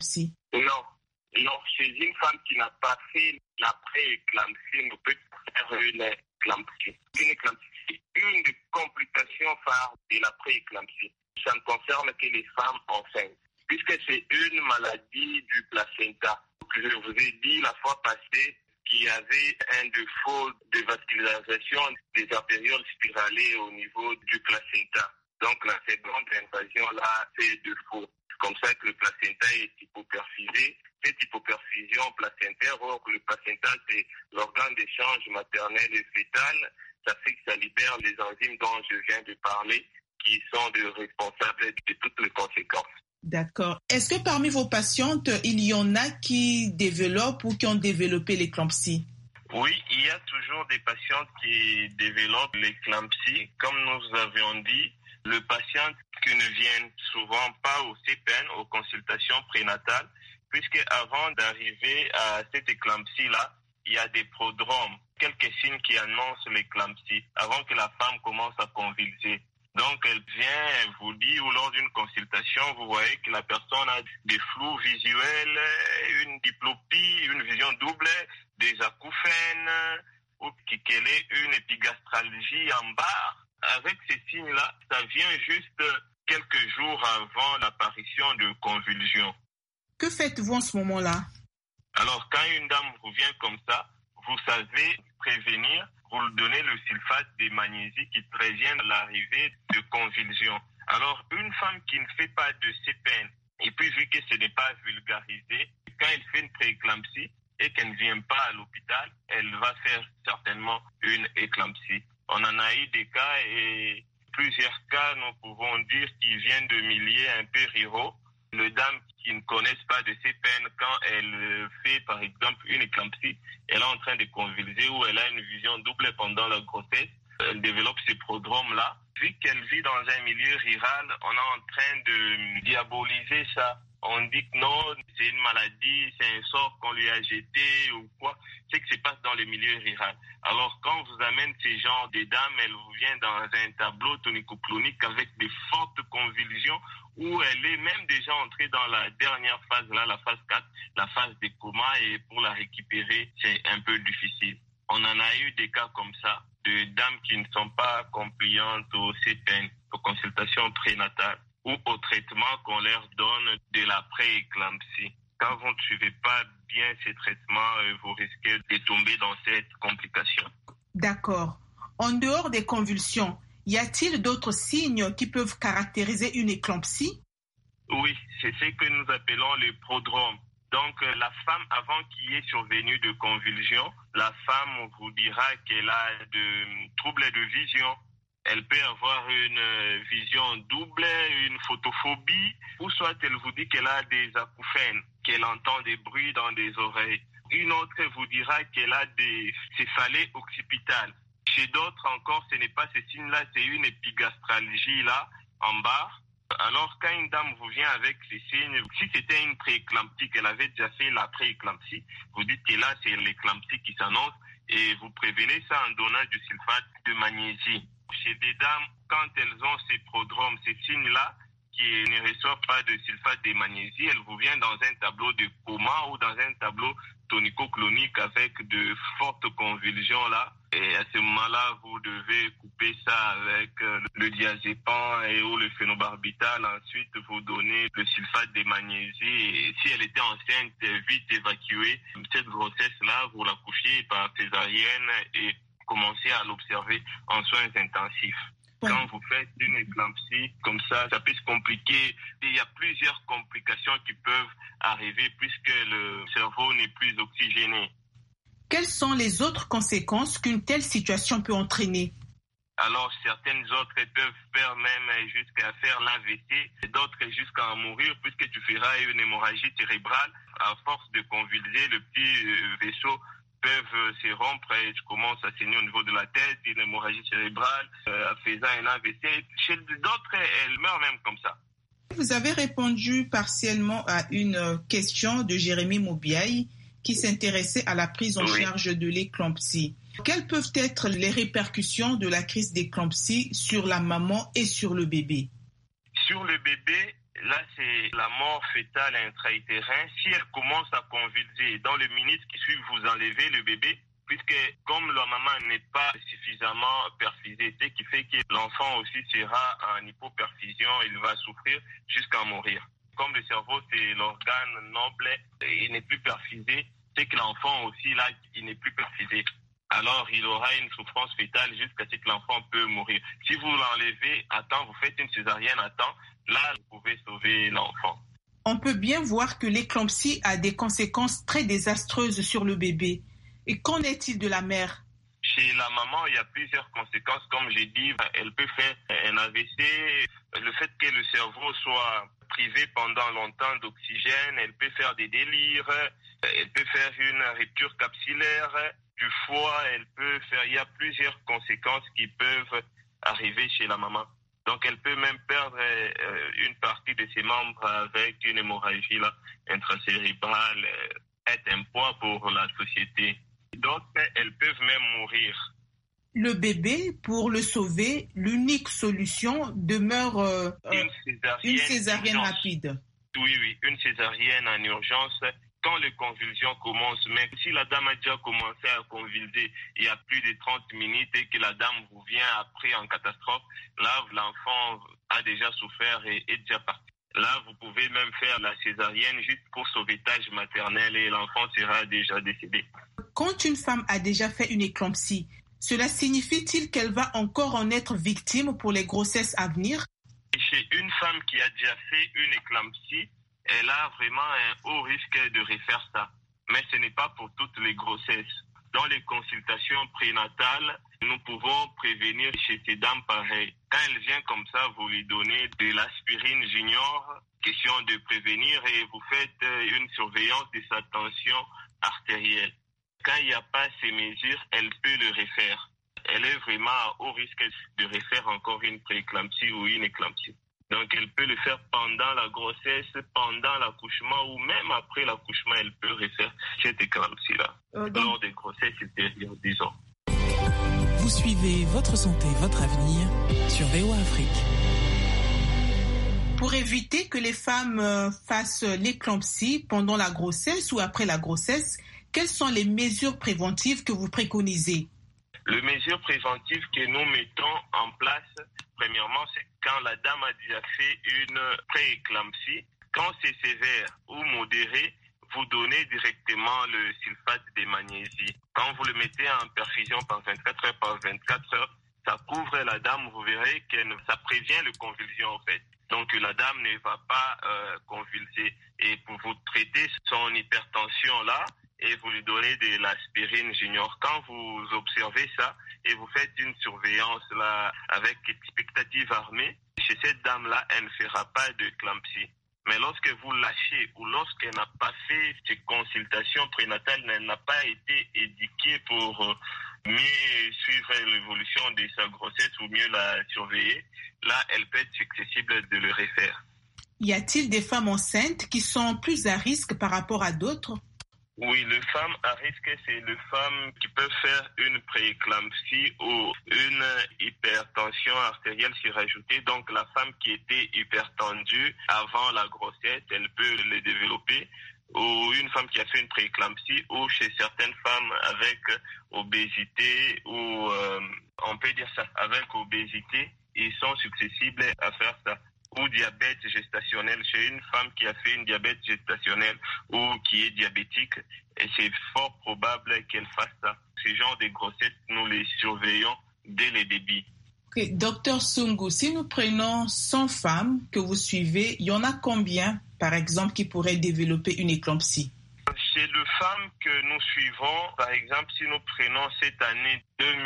Non, chez une femme qui n'a pas fait la pré-éclampsie, on peut faire une éclampsie. Une éclampsie, c'est une des complications phares de la pré-éclampsie. Ça ne concerne que les femmes enceintes, puisque c'est une maladie du placenta. Je vous ai dit la fois passée qu'il y avait un défaut de vascularisation des artérioles spiralées au niveau du placenta. Donc la seconde invasion là, c'est défaut. C'est comme ça que le placenta est hypoperfusé. Cette hypoperfusion placentaire, or le placenta c'est l'organe d'échange maternel et fœtal, ça fait que ça libère les enzymes dont je viens de parler, qui sont responsables de toutes les conséquences. D'accord. Est-ce que parmi vos patientes, il y en a qui développent ou qui ont développé l'éclampsie? Oui, il y a toujours des patientes qui développent l'éclampsie. Comme nous avions dit, le patient qui ne vient souvent pas au CPN, aux consultations prénatales, puisque avant d'arriver à cette éclampsie-là, il y a des prodromes, quelques signes qui annoncent l'éclampsie, avant que la femme commence à convulser. Donc, elle vient vous dire, ou lors d'une consultation, vous voyez que la personne a des flous visuels, une diplopie, une vision double, des acouphènes, ou qu'elle ait une épigastralgie en barre. Avec ces signes-là, ça vient juste quelques jours avant l'apparition de convulsions. Que faites-vous en ce moment-là? Alors, quand une dame vous vient comme ça, vous savez prévenir, vous lui donnez le sulfate de magnésie qui prévient l'arrivée de convulsions. Alors, une femme qui ne fait pas de CPN, et puis vu que ce n'est pas vulgarisé, quand elle fait une prééclampsie et qu'elle ne vient pas à l'hôpital, elle va faire certainement une éclampsie. On en a eu des cas et plusieurs cas, nous pouvons dire, qui viennent de milieux un peu ruraux. Les dames qui ne connaissent pas de CPN, quand elle fait par exemple une éclampsie, elle est en train de convulser ou elle a une vision double pendant la grossesse, elle développe ces prodromes-là. Vu qu'elle vit dans un milieu rural, on est en train de diaboliser ça. On dit que non, c'est une maladie, c'est un sort qu'on lui a jeté ou quoi. C'est que ça se passe dans le milieu rural. Alors quand vous amène ces genres de dames, elle vous vient dans un tableau tonico-clonique avec des fortes convulsions où elle est même déjà entrée dans la dernière phase, là, la phase 4, la phase des comas, et pour la récupérer, c'est un peu difficile. On en a eu des cas comme ça, de dames qui ne sont pas compliantes au CPN, aux consultations prénatales, ou au traitement qu'on leur donne de la pré-éclampsie. Quand vous ne suivez pas bien ces traitements, vous risquez de tomber dans cette complication. D'accord. En dehors des convulsions, y a-t-il d'autres signes qui peuvent caractériser une éclampsie? Oui, c'est ce que nous appelons les prodromes. Donc, la femme, avant qu'il y ait survenu de convulsions, la femme vous dira qu'elle a de troubles de vision. Elle peut avoir une vision double, une photophobie, ou soit elle vous dit qu'elle a des acouphènes, qu'elle entend des bruits dans des oreilles. Une autre vous dira qu'elle a des céphalées occipitales. Chez d'autres encore, ce n'est pas ces signes-là, c'est une épigastralgie là, en bas. Alors, quand une dame vous vient avec ces signes, si c'était une prééclampsie, qu'elle avait déjà fait la prééclampsie, vous dites que là, c'est l'éclampsie qui s'annonce et vous prévenez ça en donnant du sulfate de magnésie. Chez des dames, quand elles ont ces prodromes, ces signes-là, qui ne reçoivent pas de sulfate de magnésie, elles vous viennent dans un tableau de coma ou dans un tableau tonico-clonique avec de fortes convulsions là. Et à ce moment-là, vous devez couper ça avec le diazépam et ou le phénobarbital. Ensuite, vous donnez le sulfate de magnésie. Et si elle était enceinte, vite évacuer cette grossesse-là, vous la couchez par césarienne et commencez à l'observer en soins intensifs. Quand vous faites une éclampsie comme ça peut se compliquer. Il y a plusieurs complications qui peuvent arriver puisque le cerveau n'est plus oxygéné. Quelles sont les autres conséquences qu'une telle situation peut entraîner? Alors, certaines autres peuvent faire même jusqu'à faire l'AVC, d'autres jusqu'à en mourir puisque tu feras une hémorragie cérébrale. À force de convulser, le petit vaisseau peuvent se rompre et tu commences à saigner au niveau de la tête, une hémorragie cérébrale, faisant un AVC. Chez d'autres, elles meurent même comme ça. Vous avez répondu partiellement à une question de Jérémy Moubiaï qui s'intéressait à la prise en charge de l'éclampsie. Quelles peuvent être les répercussions de la crise d'éclampsie sur la maman et sur le bébé? Sur le bébé, Là, c'est la mort fœtale intra-utérine. Si elle commence à convulser, dans les minutes qui suivent, vous enlevez le bébé, puisque comme la maman n'est pas suffisamment perfusée, ce qui fait que l'enfant aussi sera en hypoperfusion, il va souffrir jusqu'à mourir. Comme le cerveau, c'est l'organe noble, il n'est plus perfusé, c'est que l'enfant aussi, là, il n'est plus perfusé. Alors, il aura une souffrance fœtale jusqu'à ce que l'enfant peut mourir. Si vous l'enlevez à temps, vous faites une césarienne à temps, là, vous pouvez sauver l'enfant. On peut bien voir que l'éclampsie a des conséquences très désastreuses sur le bébé. Et qu'en est-il de la mère? Chez la maman, il y a plusieurs conséquences. Comme j'ai dit, elle peut faire un AVC. Le fait que le cerveau soit privé pendant longtemps d'oxygène, elle peut faire des délires, elle peut faire une rupture capsulaire du foie, il y a plusieurs conséquences qui peuvent arriver chez la maman. Donc, elle peut même perdre une partie de ses membres avec une hémorragie là, intracérébrale, être un poids pour la société. D'autres, elles peuvent même mourir. Le bébé, pour le sauver, l'unique solution demeure une césarienne rapide. Oui, une césarienne en urgence. Quand les convulsions commencent, mais si la dame a déjà commencé à convulser il y a plus de 30 minutes et que la dame vous vient après en catastrophe, là, l'enfant a déjà souffert et est déjà parti. Là, vous pouvez même faire la césarienne juste pour sauvetage maternel et l'enfant sera déjà décédé. Quand une femme a déjà fait une éclampsie, cela signifie-t-il qu'elle va encore en être victime pour les grossesses à venir? Chez une femme qui a déjà fait une éclampsie, elle a vraiment un haut risque de refaire ça. Mais ce n'est pas pour toutes les grossesses. Dans les consultations prénatales, nous pouvons prévenir chez ces dames pareilles. Quand elle vient comme ça, vous lui donnez de l'aspirine junior, question de prévenir, et vous faites une surveillance de sa tension artérielle. Quand il n'y a pas ces mesures, elle peut le refaire. Elle est vraiment à haut risque de refaire encore une prééclampsie ou une éclampsie. Donc, elle peut le faire pendant la grossesse, pendant l'accouchement ou même après l'accouchement, elle peut refaire cette éclampsie-là. Lors des grossesses ultérieures, disons. Vous suivez Votre Santé, Votre Avenir sur VOA Afrique. Pour éviter que les femmes fassent l'éclampsie pendant la grossesse ou après la grossesse, quelles sont les mesures préventives que vous préconisez? Les mesures préventives que nous mettons en place, premièrement, c'est quand la dame a déjà fait une prééclampsie. Quand c'est sévère ou modéré, vous donnez directement le sulfate de magnésie. Quand vous le mettez en perfusion par 24 heures par 24 heures, ça couvre la dame, vous verrez que ça prévient les convulsions en fait. Donc la dame ne va pas convulser. Et pour vous traiter son hypertension là, et vous lui donnez de l'aspirine junior. Quand vous observez ça et vous faites une surveillance là avec expectative armée, chez cette dame-là, elle ne fera pas de éclampsie. Mais lorsque vous lâchez ou lorsqu'elle n'a pas fait ces consultations prénatales, elle n'a pas été éduquée pour mieux suivre l'évolution de sa grossesse ou mieux la surveiller, là, elle peut être susceptible de le refaire. Y a-t-il des femmes enceintes qui sont plus à risque par rapport à d'autres? Oui, les femmes à risque, c'est les femmes qui peuvent faire une prééclampsie ou une hypertension artérielle surajoutée. Donc, la femme qui était hypertendue avant la grossesse, elle peut le développer. Ou une femme qui a fait une prééclampsie, ou chez certaines femmes avec obésité, ou on peut dire ça, avec obésité, ils sont susceptibles à faire ça. Ou diabète gestationnel, chez une femme qui a fait une diabète gestationnelle ou qui est diabétique, et c'est fort probable qu'elle fasse ça. Ce genre de grossesse, nous les surveillons dès le début. Okay. Docteur Sungu, si nous prenons 100 femmes que vous suivez, il y en a combien, par exemple, qui pourraient développer une éclampsie? Chez les femmes que nous suivons, par exemple, si nous prenons cette année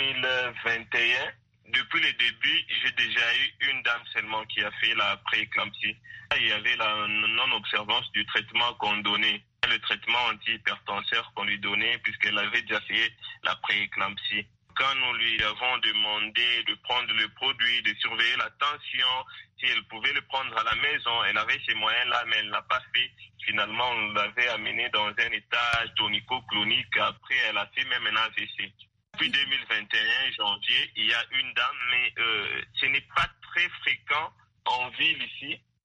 2021, depuis le début, j'ai déjà eu une dame seulement qui a fait la prééclampsie. Il y avait la non-observance du traitement qu'on donnait, le traitement anti-hypertenseur qu'on lui donnait puisqu'elle avait déjà fait la prééclampsie. Quand nous lui avons demandé de prendre le produit, de surveiller la tension, si elle pouvait le prendre à la maison, elle avait ces moyens-là, mais elle n'a pas fait. Finalement, on l'avait amenée dans un état tonico-clonique. Après, elle a fait même un AVC. Depuis 2021, janvier, il y a une dame, mais ce n'est pas très fréquent en ville ici.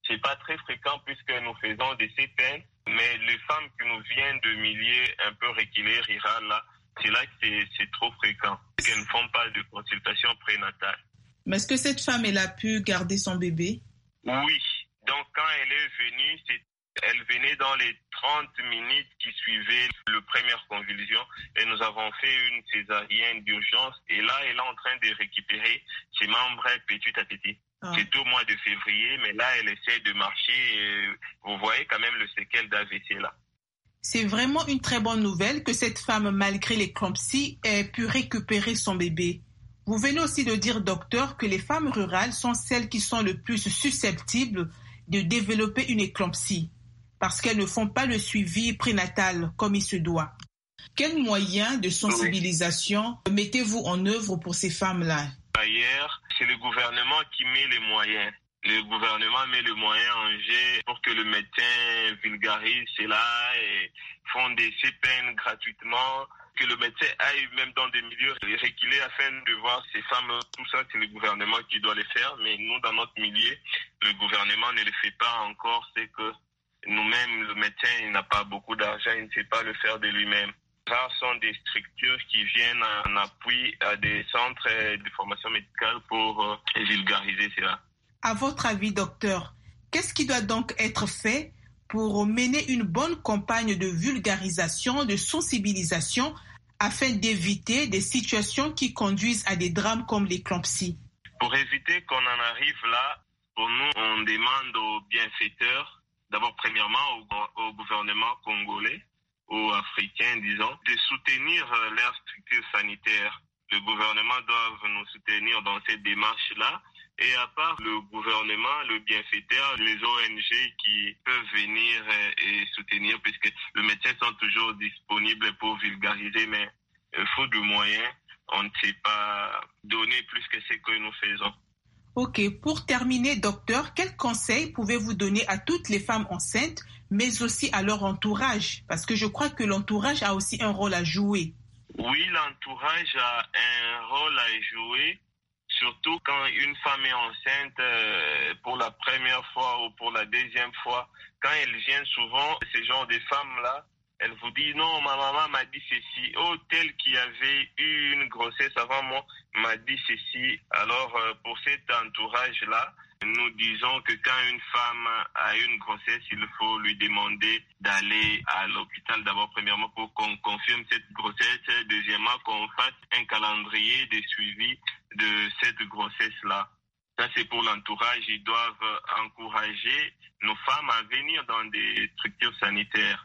c'est pas très fréquent puisque nous faisons des CPN, mais les femmes qui nous viennent de milieux un peu reculés, rurales, là, c'est là que c'est trop fréquent, qu'elles ne font pas de consultation prénatale. Mais est-ce que cette femme, elle a pu garder son bébé? Oui. Donc, quand elle est venue, elle venait dans les 30 minutes qui suivaient la première convulsion et nous avons fait une césarienne d'urgence. Et là, elle est en train de récupérer ses membres petit à petit. Ah. C'est au mois de février, mais là, elle essaie de marcher. Et vous voyez quand même le séquel d'AVC là. C'est vraiment une très bonne nouvelle que cette femme, malgré l'éclampsie, ait pu récupérer son bébé. Vous venez aussi de dire, docteur, que les femmes rurales sont celles qui sont le plus susceptibles de développer une éclampsie parce qu'elles ne font pas le suivi prénatal comme il se doit. Quels moyens de sensibilisation mettez-vous en œuvre pour ces femmes-là? D'ailleurs, c'est le gouvernement qui met les moyens. Le gouvernement met les moyens en jeu pour que le médecin vulgarise cela et font des CPN gratuitement, que le médecin aille même dans des milieux reculés afin de voir ces femmes. Tout ça, c'est le gouvernement qui doit le faire. Mais nous, dans notre milieu, le gouvernement ne le fait pas encore. C'est que nous-mêmes, le médecin, il n'a pas beaucoup d'argent, il ne sait pas le faire de lui-même. Rares sont des structures qui viennent en appui à des centres de formation médicale pour vulgariser cela. À votre avis, docteur, qu'est-ce qui doit donc être fait pour mener une bonne campagne de vulgarisation, de sensibilisation, afin d'éviter des situations qui conduisent à des drames comme l'éclampsie? Pour éviter qu'on en arrive là, pour nous, on demande aux bienfaiteurs, d'abord premièrement au gouvernement congolais, ou africains, disons, de soutenir leurs structures sanitaires. Le gouvernement doit nous soutenir dans cette démarche-là. Et à part le gouvernement, le bienfaiteur, les ONG qui peuvent venir et soutenir, puisque les médecins sont toujours disponibles pour vulgariser, mais faute de moyens, on ne sait pas donner plus que ce que nous faisons. Ok, pour terminer, docteur, quels conseils pouvez-vous donner à toutes les femmes enceintes, mais aussi à leur entourage? Parce que je crois que l'entourage a aussi un rôle à jouer. Oui, l'entourage a un rôle à jouer. Surtout quand une femme est enceinte pour la première fois ou pour la deuxième fois, quand elle vient souvent, ce genre de femmes-là, elle vous dit non, ma maman m'a dit ceci, oh, telle qui avait eu une grossesse avant moi m'a dit ceci. Alors pour cet entourage-là, nous disons que quand une femme a une grossesse, il faut lui demander d'aller à l'hôpital d'abord, premièrement, pour qu'on confirme cette grossesse, deuxièmement, qu'on fasse un calendrier de suivi de cette grossesse-là. Ça, c'est pour l'entourage. Ils doivent encourager nos femmes à venir dans des structures sanitaires.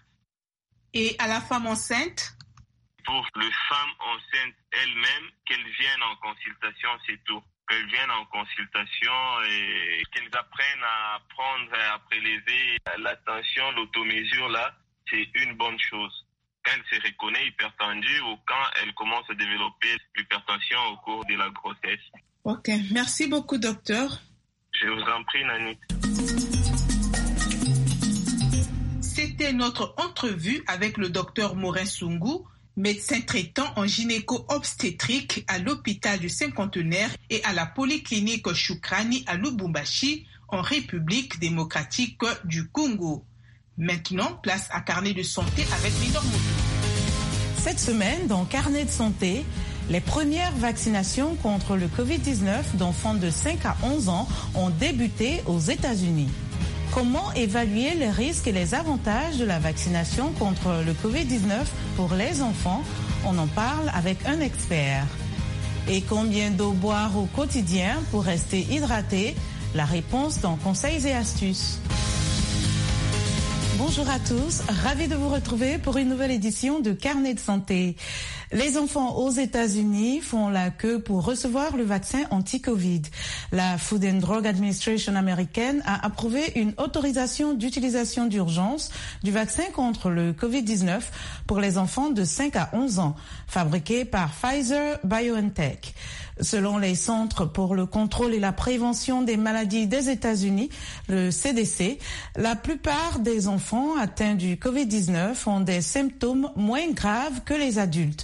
Et à la femme enceinte? Pour les femmes enceintes elles-mêmes, qu'elles viennent en consultation, c'est tout. Qu'elles viennent en consultation et qu'elles apprennent à prendre, à prélever la tension, l'automesure, là, c'est une bonne chose. Quand elle se reconnaît hypertendue ou quand elle commence à développer l'hypertension au cours de la grossesse. Ok, merci beaucoup, docteur. Je vous en prie, Nani. C'était notre entrevue avec le docteur Morin Sungou, médecin traitant en gynéco-obstétrique à l'hôpital du Cinquantenaire et à la polyclinique Shukrani à Lubumbashi, en République démocratique du Congo. Maintenant, place à Carnet de santé avec Minor Moutou. Cette semaine, dans Carnet de santé, les premières vaccinations contre le Covid-19 d'enfants de 5 à 11 ans ont débuté aux États-Unis. Comment évaluer les risques et les avantages de la vaccination contre le Covid-19 pour les enfants? On en parle avec un expert. Et combien d'eau boire au quotidien pour rester hydraté? La réponse dans Conseils et astuces. Bonjour à tous, ravi de vous retrouver pour une nouvelle édition de Carnet de santé. Les enfants aux États-Unis font la queue pour recevoir le vaccin anti-Covid. La Food and Drug Administration américaine a approuvé une autorisation d'utilisation d'urgence du vaccin contre le Covid-19 pour les enfants de 5 à 11 ans, fabriqué par Pfizer-BioNTech. Selon les Centres pour le contrôle et la prévention des maladies des États-Unis, le CDC, la plupart des enfants atteints du Covid-19 ont des symptômes moins graves que les adultes.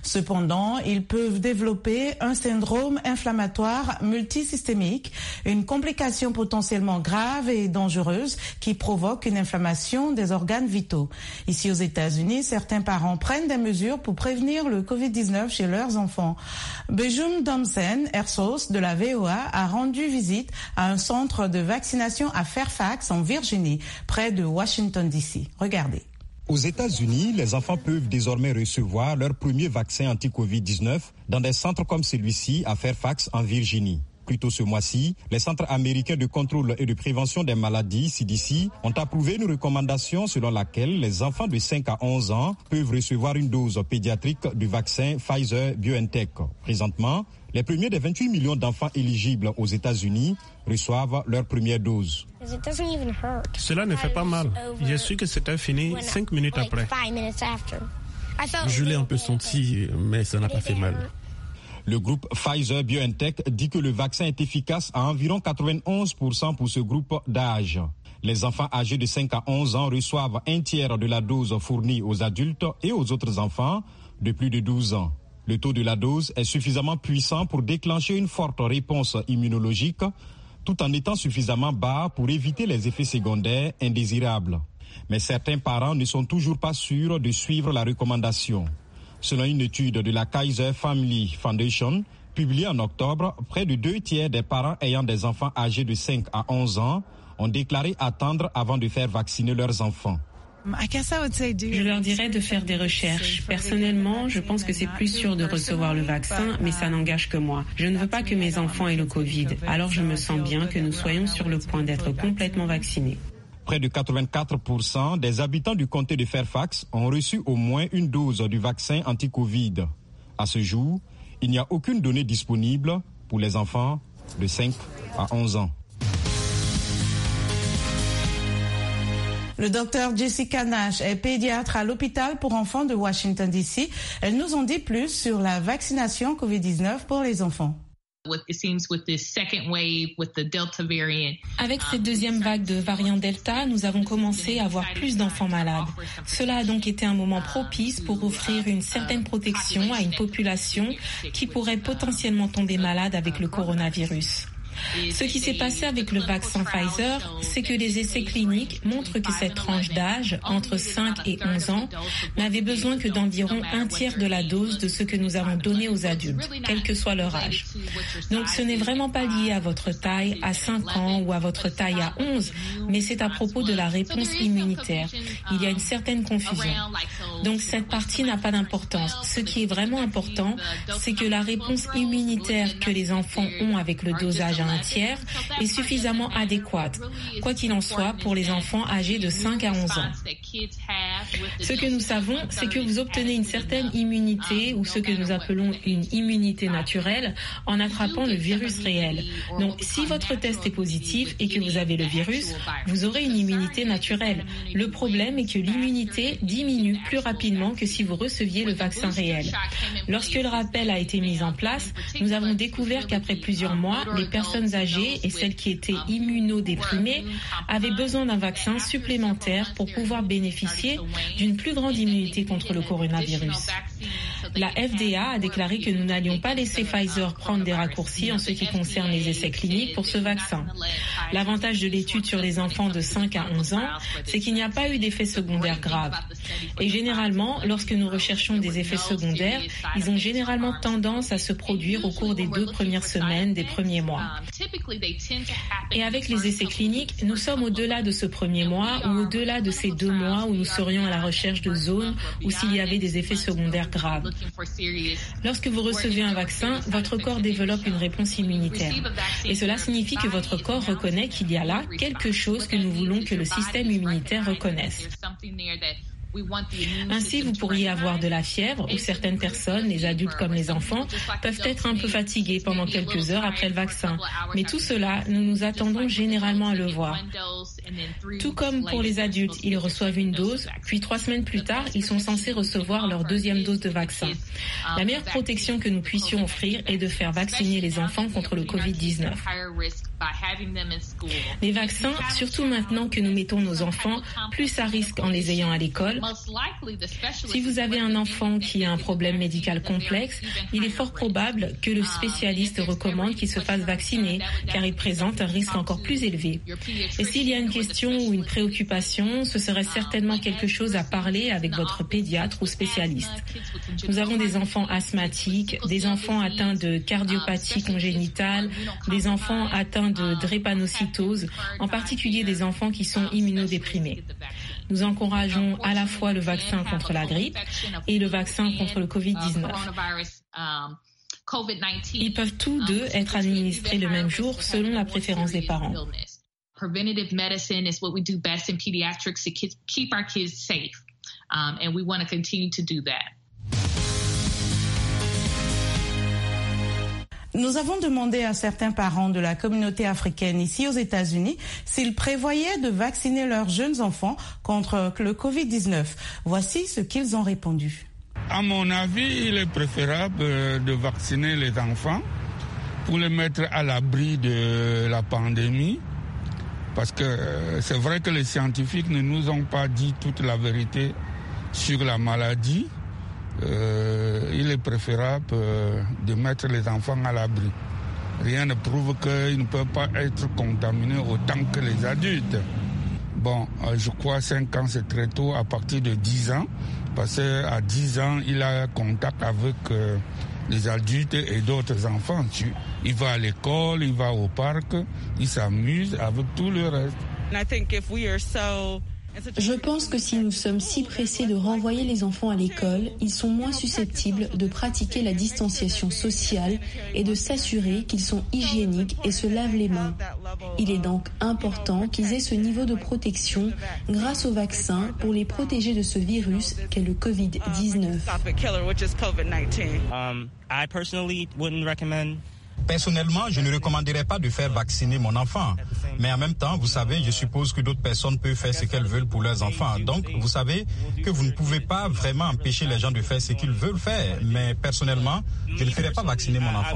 Cependant, ils peuvent développer un syndrome inflammatoire multisystémique, une complication potentiellement grave et dangereuse qui provoque une inflammation des organes vitaux. Ici aux États-Unis, certains parents prennent des mesures pour prévenir le Covid-19 chez leurs enfants. Bejum Domsen, Ersos de la VOA, a rendu visite à un centre de vaccination à Fairfax en Virginie, près de Washington DC. Regardez. Aux États-Unis, les enfants peuvent désormais recevoir leur premier vaccin anti-Covid-19 dans des centres comme celui-ci à Fairfax en Virginie. Plus tôt ce mois-ci, les centres américains de contrôle et de prévention des maladies, CDC, ont approuvé une recommandation selon laquelle les enfants de 5 à 11 ans peuvent recevoir une dose pédiatrique du vaccin Pfizer-BioNTech. Présentement, les premiers des 28 millions d'enfants éligibles aux États-Unis reçoivent leur première dose. Cela ne fait pas mal. J'ai su que c'était fini 5 minutes après. Je l'ai un peu senti, mais ça n'a pas fait mal. Le groupe Pfizer-BioNTech dit que le vaccin est efficace à environ 91% pour ce groupe d'âge. Les enfants âgés de 5 à 11 ans reçoivent un tiers de la dose fournie aux adultes et aux autres enfants de plus de 12 ans. Le taux de la dose est suffisamment puissant pour déclencher une forte réponse immunologique, tout en étant suffisamment bas pour éviter les effets secondaires indésirables. Mais certains parents ne sont toujours pas sûrs de suivre la recommandation. Selon une étude de la Kaiser Family Foundation, publiée en octobre, près de 2 tiers des parents ayant des enfants âgés de 5 à 11 ans ont déclaré attendre avant de faire vacciner leurs enfants. Je leur dirais de faire des recherches. Personnellement, je pense que c'est plus sûr de recevoir le vaccin, mais ça n'engage que moi. Je ne veux pas que mes enfants aient le Covid. Alors je me sens bien que nous soyons sur le point d'être complètement vaccinés. Près de 84% des habitants du comté de Fairfax ont reçu au moins une dose du vaccin anti-Covid. À ce jour, il n'y a aucune donnée disponible pour les enfants de 5 à 11 ans. Le docteur Jessica Nash est pédiatre à l'hôpital pour enfants de Washington DC. Elle nous en dit plus sur la vaccination COVID-19 pour les enfants. Avec cette deuxième vague de variant Delta, nous avons commencé à avoir plus d'enfants malades. Cela a donc été un moment propice pour offrir une certaine protection à une population qui pourrait potentiellement tomber malade avec le coronavirus. Ce qui s'est passé avec le vaccin Pfizer, c'est que les essais cliniques montrent que cette tranche d'âge, entre 5 et 11 ans, n'avait besoin que d'environ un tiers de la dose de ce que nous avons donné aux adultes, quel que soit leur âge. Donc ce n'est vraiment pas lié à votre taille à 5 ans ou à votre taille à 11, mais c'est à propos de la réponse immunitaire. Il y a une certaine confusion. Donc cette partie n'a pas d'importance. Ce qui est vraiment important, c'est que la réponse immunitaire que les enfants ont avec le dosage à un tiers est suffisamment adéquate, quoi qu'il en soit pour les enfants âgés de 5 à 11 ans. Ce que nous savons, c'est que vous obtenez une certaine immunité ou ce que nous appelons une immunité naturelle en attrapant le virus réel. Donc si votre test est positif et que vous avez le virus, vous aurez une immunité naturelle. Le problème est que l'immunité diminue plus rapidement que si vous receviez le vaccin réel. Lorsque le rappel a été mis en place, nous avons découvert qu'après plusieurs mois, les personnes âgées et celles qui étaient immunodéprimées avaient besoin d'un vaccin supplémentaire pour pouvoir bénéficier d'une plus grande immunité contre le coronavirus. La FDA a déclaré que nous n'allions pas laisser Pfizer prendre des raccourcis en ce qui concerne les essais cliniques pour ce vaccin. L'avantage de l'étude sur les enfants de 5 à 11 ans, c'est qu'il n'y a pas eu d'effets secondaires graves. Et généralement, lorsque nous recherchons des effets secondaires, ils ont généralement tendance à se produire au cours des 2 premières semaines des premiers mois. Et avec les essais cliniques, nous sommes au-delà de ce premier mois ou au-delà de ces 2 mois où nous serions à la recherche de zones où s'il y avait des effets secondaires graves. Lorsque vous recevez un vaccin, votre corps développe une réponse immunitaire. Et cela signifie que votre corps reconnaît qu'il y a là quelque chose que nous voulons que le système immunitaire reconnaisse. Ainsi, vous pourriez avoir de la fièvre ou certaines personnes, les adultes comme les enfants, peuvent être un peu fatigués pendant quelques heures après le vaccin. Mais tout cela, nous nous attendons généralement à le voir. Tout comme pour les adultes, ils reçoivent une dose, puis 3 semaines plus tard, ils sont censés recevoir leur 2e dose de vaccin. La meilleure protection que nous puissions offrir est de faire vacciner les enfants contre le Covid-19. Les vaccins, surtout maintenant que nous mettons nos enfants plus à risque en les ayant à l'école. Si vous avez un enfant qui a un problème médical complexe, il est fort probable que le spécialiste recommande qu'il se fasse vacciner, car il présente un risque encore plus élevé. Et s'il y a une question ou une préoccupation, ce serait certainement quelque chose à parler avec votre pédiatre ou spécialiste. Nous avons des enfants asthmatiques, des enfants atteints de cardiopathie congénitale, des enfants atteints de drépanocytose, en particulier des enfants qui sont immunodéprimés. Nous encourageons à la fois le vaccin contre la grippe et le vaccin contre le Covid-19. Ils peuvent tous deux être administrés le même jour selon la préférence des parents. Preventative medicine is what we do best in pediatrics to keep our kids safe, and we want to continue to do that. Nous avons demandé à certains parents de la communauté africaine ici aux États-Unis s'ils prévoyaient de vacciner leurs jeunes enfants contre le Covid-19. Voici ce qu'ils ont répondu. À mon avis, il est préférable de vacciner les enfants pour les mettre à l'abri de la pandémie. Parce que c'est vrai que les scientifiques ne nous ont pas dit toute la vérité sur la maladie. Il est préférable de mettre les enfants à l'abri. Rien ne prouve qu'ils ne peuvent pas être contaminés autant que les adultes. Bon, je crois 5 ans c'est très tôt, à partir de 10 ans, parce qu'à 10 ans, il a contact avec les adultes et d'autres enfants. Il va à l'école, il va au parc, il s'amuse avec tout le reste. Je pense que si nous sommes si pressés de renvoyer les enfants à l'école, ils sont moins susceptibles de pratiquer la distanciation sociale et de s'assurer qu'ils sont hygiéniques et se lavent les mains. Il est donc important qu'ils aient ce niveau de protection grâce au vaccin pour les protéger de ce virus qu'est le Covid-19. Personnellement, je ne recommanderais pas de faire vacciner mon enfant. Mais en même temps, vous savez, je suppose que d'autres personnes peuvent faire ce qu'elles veulent pour leurs enfants. Donc, vous savez que vous ne pouvez pas vraiment empêcher les gens de faire ce qu'ils veulent faire. Mais personnellement, je ne ferais pas vacciner mon enfant.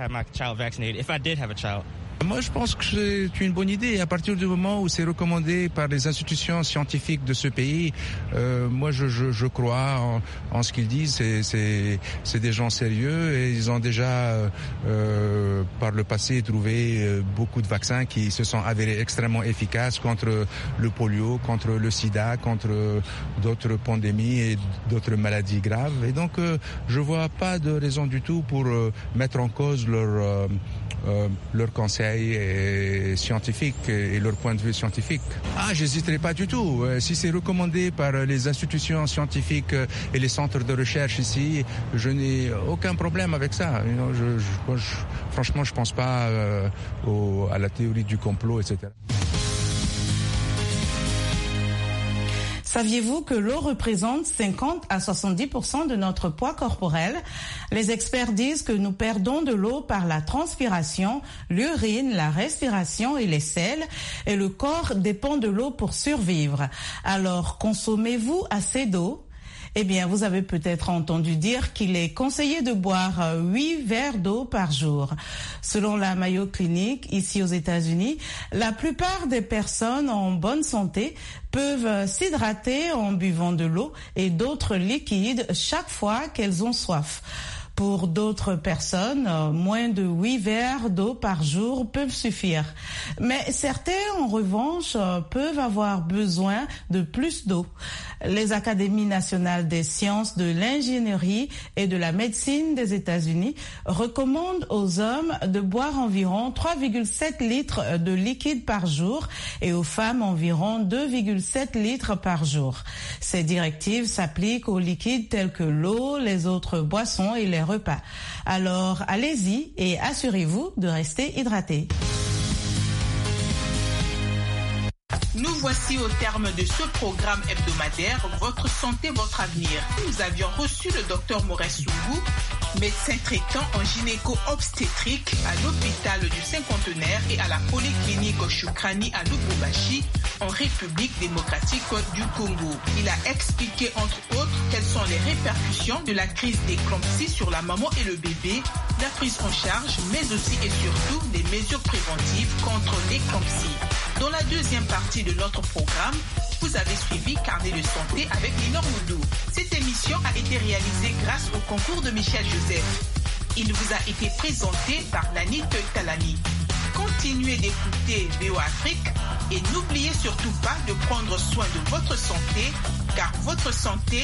Moi, je pense que c'est une bonne idée. À partir du moment où c'est recommandé par les institutions scientifiques de ce pays, moi, je crois en ce qu'ils disent. C'est des gens sérieux et ils ont déjà, par le passé, trouvé beaucoup de vaccins qui se sont avérés extrêmement efficaces contre le polio, contre le sida, contre d'autres pandémies et d'autres maladies graves. Et donc, je vois pas de raison du tout pour mettre en cause leurs conseils scientifiques et leur point de vue scientifique. J'hésiterai pas du tout. Si c'est recommandé par les institutions scientifiques et les centres de recherche ici, je n'ai aucun problème avec ça. Franchement, je pense pas à la théorie du complot, etc. Saviez-vous que l'eau représente 50 à 70% de notre poids corporel? Les experts disent que nous perdons de l'eau par la transpiration, l'urine, la respiration et les selles, et le corps dépend de l'eau pour survivre. Alors, consommez-vous assez d'eau? Eh bien, vous avez peut-être entendu dire qu'il est conseillé de boire 8 verres d'eau par jour. Selon la Mayo Clinic, ici aux États-Unis, la plupart des personnes en bonne santé peuvent s'hydrater en buvant de l'eau et d'autres liquides chaque fois qu'elles ont soif. Pour d'autres personnes, moins de 8 verres d'eau par jour peuvent suffire. Mais certains, en revanche, peuvent avoir besoin de plus d'eau. Les académies nationales des sciences de l'ingénierie et de la médecine des États-Unis recommandent aux hommes de boire environ 3,7 litres de liquide par jour et aux femmes environ 2,7 litres par jour. Ces directives s'appliquent aux liquides tels que l'eau, les autres boissons et les repas. Alors, allez-y et assurez-vous de rester hydraté. Nous voici au terme de ce programme hebdomadaire Votre santé, votre avenir. Nous avions reçu le Dr Maurice Soungou, médecin traitant en gynéco-obstétrique à l'hôpital du Cinquantenaire et à la polyclinique Shukrani à Lubumbashi, en République démocratique du Congo. Il a expliqué entre autres quels sont les répercussions de la crise d'éclampsie sur la maman et le bébé, la prise en charge, mais aussi et surtout les mesures préventives contre l'éclampsie. Dans la deuxième partie de notre programme, vous avez suivi Carnet de santé avec Linor Moudou. Cette émission a été réalisée grâce au concours de Michel Joseph. Il vous a été présenté par Lani Talani. Continuez d'écouter VO Afrique et n'oubliez surtout pas de prendre soin de votre santé, car votre santé